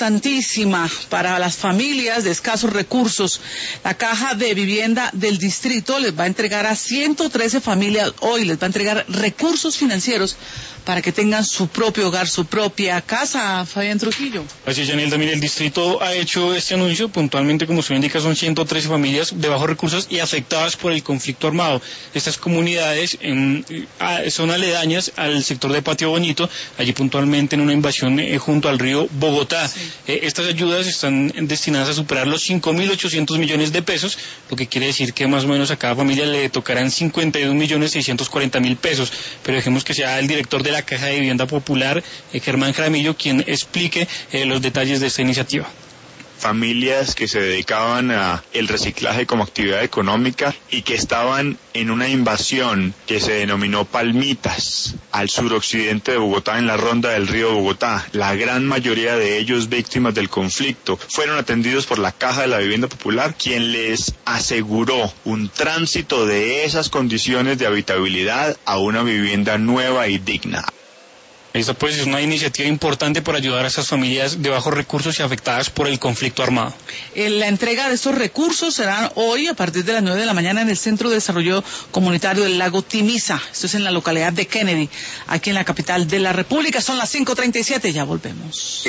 importantísima para las familias de escasos recursos. La Caja de Vivienda del Distrito les va a entregar a 113 familias, hoy les va a entregar recursos financieros para que tengan su propio hogar, su propia casa. Fabián Trujillo. Así es, Yanelda, mire, el distrito ha hecho este anuncio, puntualmente, como usted indica, son 113 familias de bajos recursos y afectadas por el conflicto armado. Estas comunidades son aledañas al sector de Patio Bonito, allí puntualmente en una invasión junto al río Bogotá. Sí. Estas ayudas están destinadas a superar los 5.800 millones de pesos, lo que quiere decir que más o menos a cada familia le tocarán 52.640.000 pesos. Pero dejemos que sea el director de la Caja de Vivienda Popular, Germán Jaramillo, quien explique los detalles de esta iniciativa. Familias que se dedicaban a el reciclaje como actividad económica y que estaban en una invasión que se denominó Palmitas, al suroccidente de Bogotá, en la ronda del río Bogotá. La gran mayoría de ellos víctimas del conflicto fueron atendidos por la Caja de la Vivienda Popular, quien les aseguró un tránsito de esas condiciones de habitabilidad a una vivienda nueva y digna. Esta pues es una iniciativa importante para ayudar a estas familias de bajos recursos y afectadas por el conflicto armado. La entrega de estos recursos será hoy a partir de las 9 de la mañana en el Centro de Desarrollo Comunitario del Lago Timisa. Esto es en la localidad de Kennedy, aquí en la capital de la República. Son las 5:37, ya volvemos.